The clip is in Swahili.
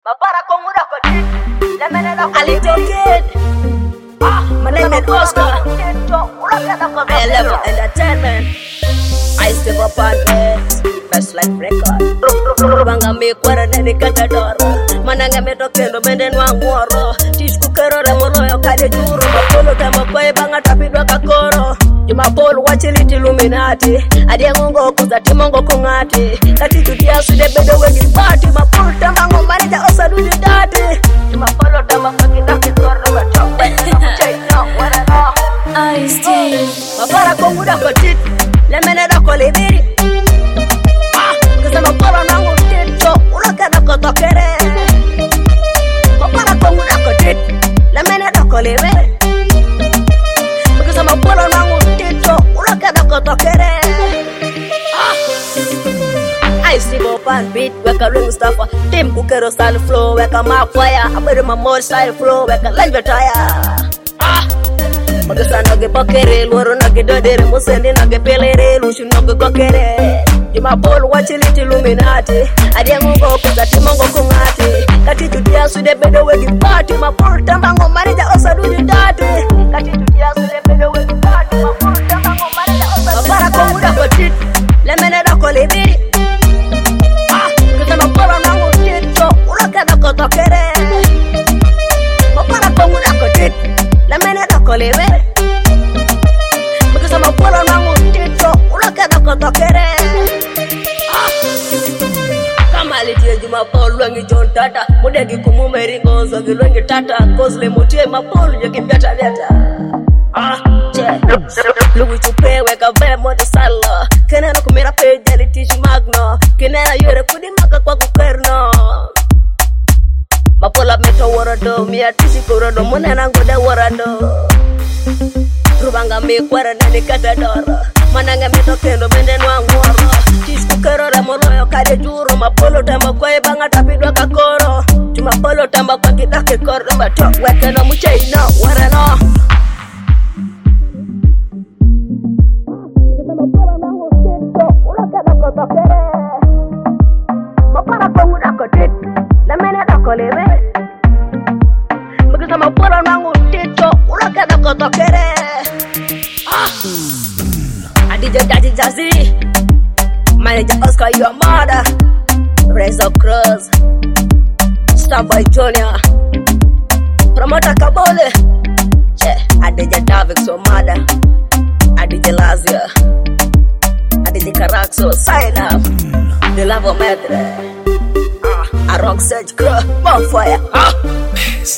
Mapara konguda kodi. Lemenela a little kid. My name is Oscar. I level entertainment. I step up on best life record. Banga me kwara nene katadora. Mananga me tokendo mende nwangoro. Tisku kero remolo yo kade juro. Mapolo tamba kwe banga tapidwa kakoro. Jumapolo wachiliti Illuminati. Adie ngongo kuza timongo kungati. Kati tutia sude bedo wegi party. Mapolo tamba ngomarija osa dudi dati. Jumapolo tamba kakita kikoro machope. Mapara konguda kotit. Lemeneda kolibiri. Kasa mapolo nangu tito. Ulakada kotokere. Mapara konguda kotit. Lemeneda kolibiri. Kasa mapolo nangu tito. Ulakada kotokere. I see Bopan beat. Weka ring staffa. Team kukero style flow. Weka mark fire. Abere mamor style flow. Weka lanjwa tire. Magasa nage bakere, loro nage dodere, musendi nage pelere, lushu nage kokere. Jumapolo wachiliti Illuminati. Adie ngongo kuza timongo kungati. Kati tutia sude bedo wegi party. Mapolo tamba ngomarija osa dudi dati. Kati tutia sude bedo wegi party. Mapolo tamba ngomarija osa dudi dati. Mapara konguda kotit. Lemeneda kolibiri. Kasa mapolo nangu tito. Ulakada kotokere. Mapara konguda kotit. Lemeneda kolibiri. Kasa mapolo nangu tito. Ulakada kotokere. Kama litie Jumapolo wengi John Tata. Mudegi kumumeri ngozo gilwengi tata. Kozle mutie mapolo jogi vyata vyata. Louis chupe weka vemo de sala. Kenena kumira peja litishi magno. Kenena yore kudi maka kwa kukerno. Mapola meto warado. Mia tisi kurado. Munena ngode warado. Rubanga me kwara nani katadora. Mananga meto kendo mende nwangoro. Tisku kero remolo yo kade juro. Mapolo tamba kwa ibanga tapidwa kakoro. Jumapolo tamba kwa kidake koro. Bato weke no muche ino warano. Mapara konguda kotit. Lemeneda kolibiri. Because mapolo nangu tito. Ulakada kotokere. Adija Daddy Jazzy. Manager Oscar, your mother. Razor Cross. Starboy Junior. Promoter Kabole. Adija Davix, your mother. Adija Lazia. Adija Caraxo, sign up. The love of Medre. A rock sedge crow, bonfire.